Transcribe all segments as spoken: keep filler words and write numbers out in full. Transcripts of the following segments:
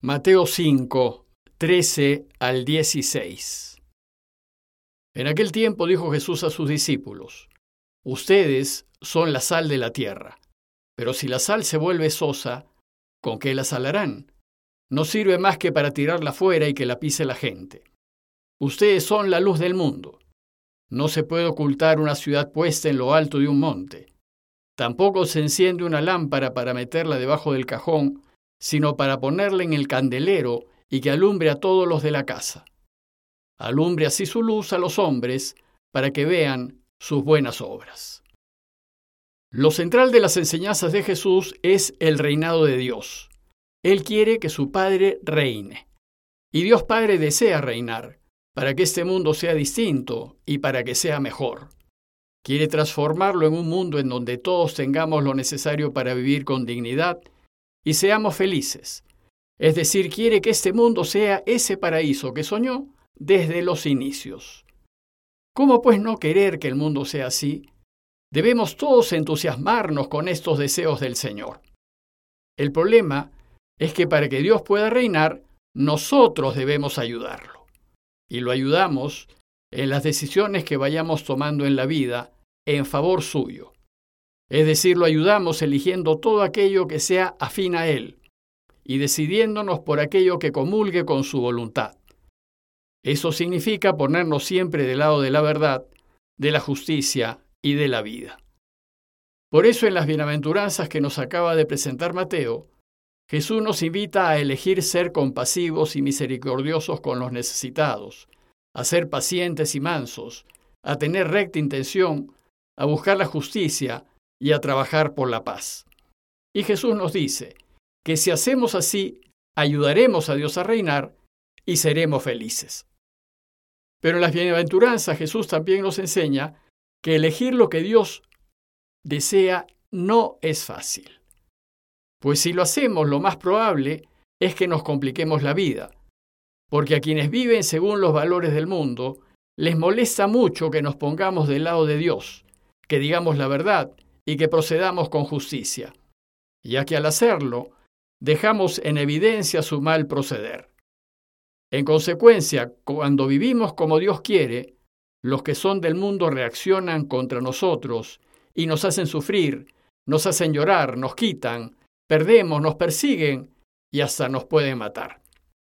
Mateo cinco, trece al dieciséis. En aquel tiempo dijo Jesús a sus discípulos: Ustedes son la sal de la tierra, pero si la sal se vuelve sosa, ¿con qué la salarán? No sirve más que para tirarla fuera y que la pise la gente. Ustedes son la luz del mundo. No se puede ocultar una ciudad puesta en lo alto de un monte. Tampoco se enciende una lámpara para meterla debajo del cajón, sino para ponerla en el candelero y que alumbre a todos los de la casa. Alumbre así su luz a los hombres, para que vean sus buenas obras. Lo central de las enseñanzas de Jesús es el reinado de Dios. Él quiere que su Padre reine. Y Dios Padre desea reinar, para que este mundo sea distinto y para que sea mejor. Quiere transformarlo en un mundo en donde todos tengamos lo necesario para vivir con dignidad y seamos felices. Es decir, quiere que este mundo sea ese paraíso que soñó desde los inicios. ¿Cómo pues no querer que el mundo sea así? Debemos todos entusiasmarnos con estos deseos del Señor. El problema es que para que Dios pueda reinar, nosotros debemos ayudarlo. Y lo ayudamos en las decisiones que vayamos tomando en la vida en favor suyo. Es decir, lo ayudamos eligiendo todo aquello que sea afín a Él y decidiéndonos por aquello que comulgue con su voluntad. Eso significa ponernos siempre del lado de la verdad, de la justicia y de la vida. Por eso en las bienaventuranzas que nos acaba de presentar Mateo, Jesús nos invita a elegir ser compasivos y misericordiosos con los necesitados, a ser pacientes y mansos, a tener recta intención, a buscar la justicia y a trabajar por la paz. Y Jesús nos dice que si hacemos así, ayudaremos a Dios a reinar y seremos felices. Pero en las bienaventuranzas Jesús también nos enseña que elegir lo que Dios desea no es fácil. Pues si lo hacemos, lo más probable es que nos compliquemos la vida, porque a quienes viven según los valores del mundo, les molesta mucho que nos pongamos del lado de Dios, que digamos la verdad y que procedamos con justicia, ya que al hacerlo, dejamos en evidencia su mal proceder. En consecuencia, cuando vivimos como Dios quiere, los que son del mundo reaccionan contra nosotros y nos hacen sufrir, nos hacen llorar, nos quitan, perdemos, nos persiguen y hasta nos pueden matar.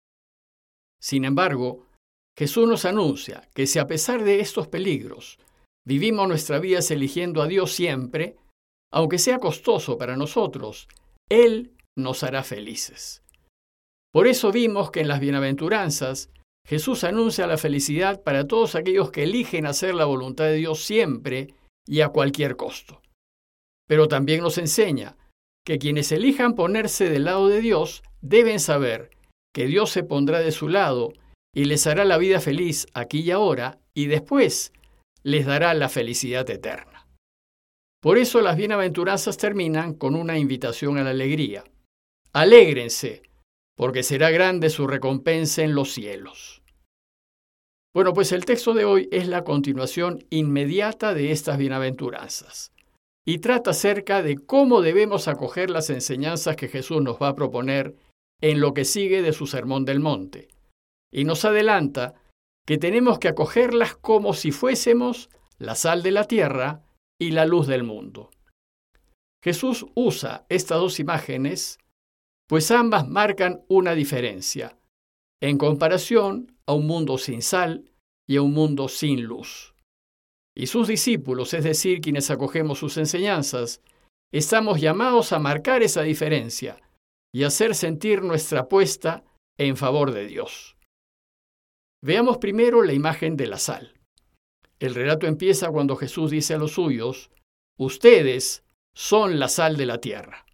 Sin embargo, Jesús nos anuncia que si a pesar de estos peligros vivimos nuestra vida eligiendo a Dios siempre, aunque sea costoso para nosotros, Él nos hará felices. Por eso vimos que en las bienaventuranzas Jesús anuncia la felicidad para todos aquellos que eligen hacer la voluntad de Dios siempre y a cualquier costo. Pero también nos enseña que quienes elijan ponerse del lado de Dios deben saber que Dios se pondrá de su lado y les hará la vida feliz aquí y ahora y después les dará la felicidad eterna. Por eso las bienaventuranzas terminan con una invitación a la alegría. Alégrense, porque será grande su recompensa en los cielos. Bueno, pues el texto de hoy es la continuación inmediata de estas bienaventuranzas y trata acerca de cómo debemos acoger las enseñanzas que Jesús nos va a proponer en lo que sigue de su Sermón del Monte. Y nos adelanta que tenemos que acogerlas como si fuésemos la sal de la tierra y la luz del mundo. Jesús usa estas dos imágenes, pues ambas marcan una diferencia en comparación a un mundo sin sal y a un mundo sin luz. Y sus discípulos, es decir, quienes acogemos sus enseñanzas, estamos llamados a marcar esa diferencia y hacer sentir nuestra apuesta en favor de Dios. Veamos primero la imagen de la sal. El relato empieza cuando Jesús dice a los suyos: Ustedes son la sal de la tierra.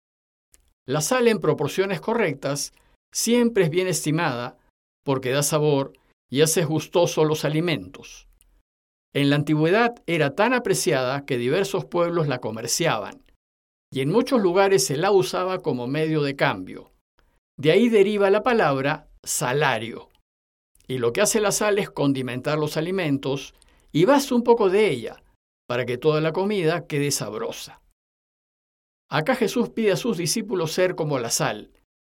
La sal en proporciones correctas siempre es bien estimada porque da sabor y hace gustosos los alimentos. En la antigüedad era tan apreciada que diversos pueblos la comerciaban y en muchos lugares se la usaba como medio de cambio. De ahí deriva la palabra salario. Y lo que hace la sal es condimentar los alimentos y basta un poco de ella para que toda la comida quede sabrosa. Acá Jesús pide a sus discípulos ser como la sal,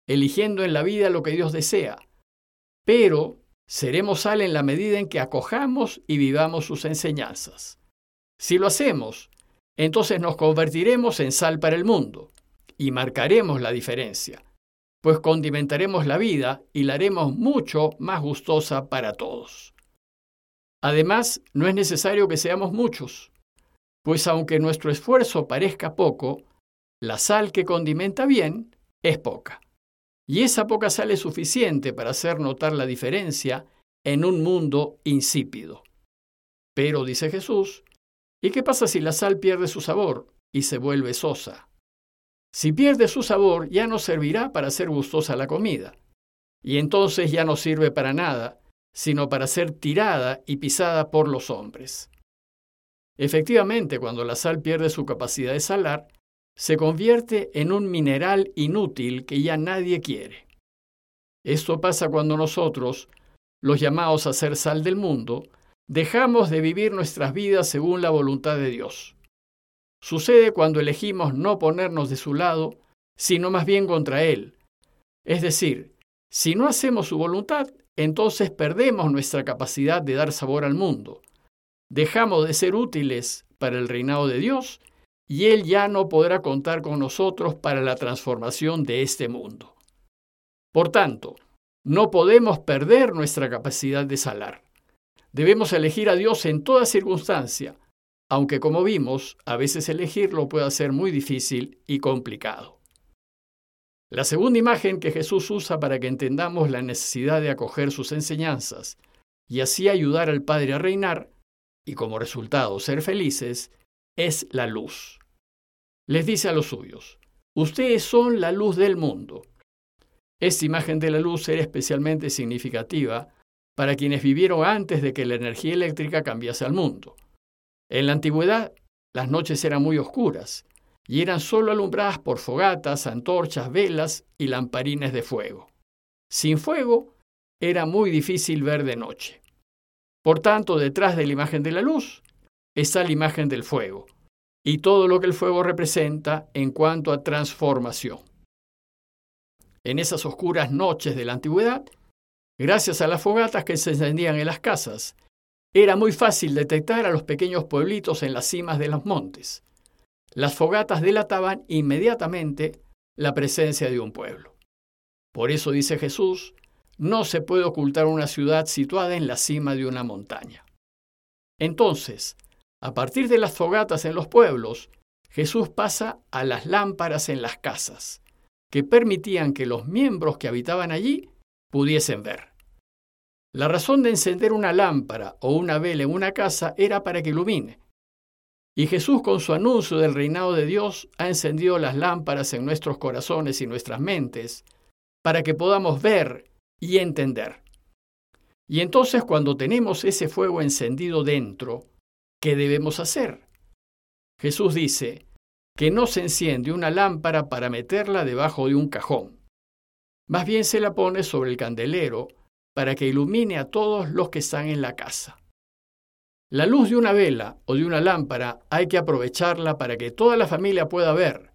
eligiendo en la vida lo que Dios desea, pero seremos sal en la medida en que acojamos y vivamos sus enseñanzas. Si lo hacemos, entonces nos convertiremos en sal para el mundo y marcaremos la diferencia, pues condimentaremos la vida y la haremos mucho más gustosa para todos. Además, no es necesario que seamos muchos, pues aunque nuestro esfuerzo parezca poco, la sal que condimenta bien es poca. Y esa poca sal es suficiente para hacer notar la diferencia en un mundo insípido. Pero, dice Jesús, ¿y qué pasa si la sal pierde su sabor y se vuelve sosa? Si pierde su sabor, ya no servirá para hacer gustosa la comida, y entonces ya no sirve para nada, sino para ser tirada y pisada por los hombres. Efectivamente, cuando la sal pierde su capacidad de salar, se convierte en un mineral inútil que ya nadie quiere. Esto pasa cuando nosotros, los llamados a ser sal del mundo, dejamos de vivir nuestras vidas según la voluntad de Dios. Sucede cuando elegimos no ponernos de su lado, sino más bien contra Él. Es decir, si no hacemos su voluntad, entonces perdemos nuestra capacidad de dar sabor al mundo. Dejamos de ser útiles para el reinado de Dios y Él ya no podrá contar con nosotros para la transformación de este mundo. Por tanto, no podemos perder nuestra capacidad de salar. Debemos elegir a Dios en toda circunstancia, aunque como vimos, a veces elegirlo puede ser muy difícil y complicado. La segunda imagen que Jesús usa para que entendamos la necesidad de acoger sus enseñanzas y así ayudar al Padre a reinar, y como resultado ser felices, es la luz. Les dice a los suyos, ustedes son la luz del mundo. Esta imagen de la luz era especialmente significativa para quienes vivieron antes de que la energía eléctrica cambiase al mundo. En la antigüedad, las noches eran muy oscuras y eran solo alumbradas por fogatas, antorchas, velas y lamparines de fuego. Sin fuego, era muy difícil ver de noche. Por tanto, detrás de la imagen de la luz está la imagen del fuego y todo lo que el fuego representa en cuanto a transformación. En esas oscuras noches de la antigüedad, gracias a las fogatas que se encendían en las casas, era muy fácil detectar a los pequeños pueblitos en las cimas de los montes. Las fogatas delataban inmediatamente la presencia de un pueblo. Por eso dice Jesús, no se puede ocultar una ciudad situada en la cima de una montaña. Entonces, a partir de las fogatas en los pueblos, Jesús pasa a las lámparas en las casas, que permitían que los miembros que habitaban allí pudiesen ver. La razón de encender una lámpara o una vela en una casa era para que ilumine. Y Jesús, con su anuncio del reinado de Dios, ha encendido las lámparas en nuestros corazones y nuestras mentes para que podamos ver y entender. Y entonces, cuando tenemos ese fuego encendido dentro, ¿qué debemos hacer? Jesús dice que no se enciende una lámpara para meterla debajo de un cajón. Más bien se la pone sobre el candelero para que ilumine a todos los que están en la casa. La luz de una vela o de una lámpara hay que aprovecharla para que toda la familia pueda ver.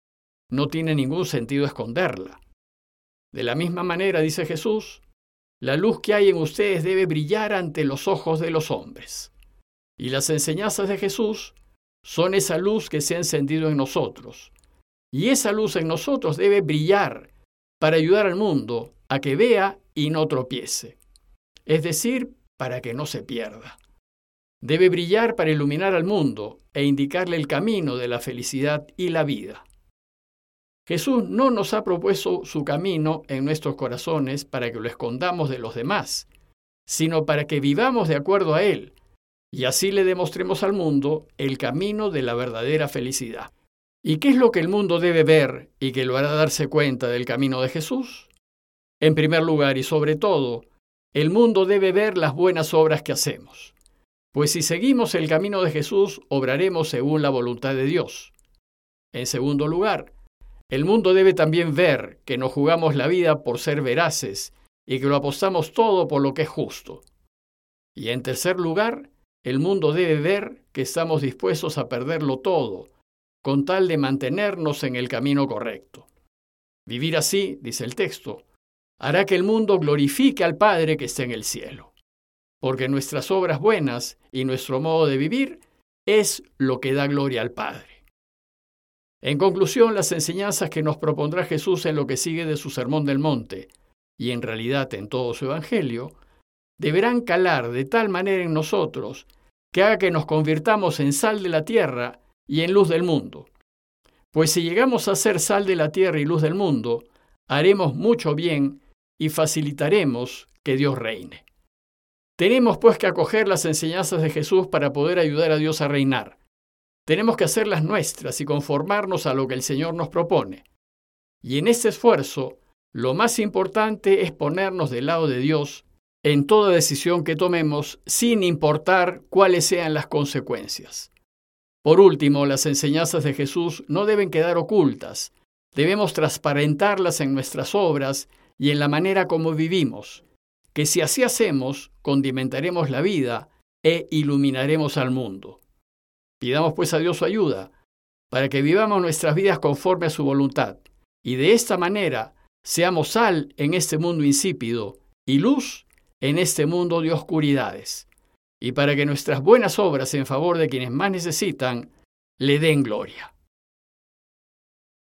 No tiene ningún sentido esconderla. De la misma manera, dice Jesús, la luz que hay en ustedes debe brillar ante los ojos de los hombres. Y las enseñanzas de Jesús son esa luz que se ha encendido en nosotros. Y esa luz en nosotros debe brillar para ayudar al mundo a que vea y no tropiece. Es decir, para que no se pierda. Debe brillar para iluminar al mundo e indicarle el camino de la felicidad y la vida. Jesús no nos ha propuesto su camino en nuestros corazones para que lo escondamos de los demás, sino para que vivamos de acuerdo a Él, y así le demostremos al mundo el camino de la verdadera felicidad. ¿Y qué es lo que el mundo debe ver y que lo hará darse cuenta del camino de Jesús? En primer lugar y sobre todo, el mundo debe ver las buenas obras que hacemos. Pues si seguimos el camino de Jesús, obraremos según la voluntad de Dios. En segundo lugar, el mundo debe también ver que nos jugamos la vida por ser veraces y que lo apostamos todo por lo que es justo. Y en tercer lugar, el mundo debe ver que estamos dispuestos a perderlo todo, con tal de mantenernos en el camino correcto. Vivir así, dice el texto, hará que el mundo glorifique al Padre que está en el cielo, porque nuestras obras buenas y nuestro modo de vivir es lo que da gloria al Padre. En conclusión, las enseñanzas que nos propondrá Jesús en lo que sigue de su Sermón del Monte, y en realidad en todo su Evangelio, deberán calar de tal manera en nosotros que haga que nos convirtamos en sal de la tierra y en luz del mundo. Pues si llegamos a ser sal de la tierra y luz del mundo, haremos mucho bien y facilitaremos que Dios reine. Tenemos pues que acoger las enseñanzas de Jesús para poder ayudar a Dios a reinar. Tenemos que hacerlas nuestras y conformarnos a lo que el Señor nos propone. Y en este esfuerzo, lo más importante es ponernos del lado de Dios en toda decisión que tomemos, sin importar cuáles sean las consecuencias. Por último, las enseñanzas de Jesús no deben quedar ocultas. Debemos transparentarlas en nuestras obras y en la manera como vivimos, que si así hacemos, condimentaremos la vida e iluminaremos al mundo. Pidamos pues a Dios su ayuda, para que vivamos nuestras vidas conforme a su voluntad, y de esta manera seamos sal en este mundo insípido y luz en este mundo de oscuridades, y para que nuestras buenas obras en favor de quienes más necesitan le den gloria.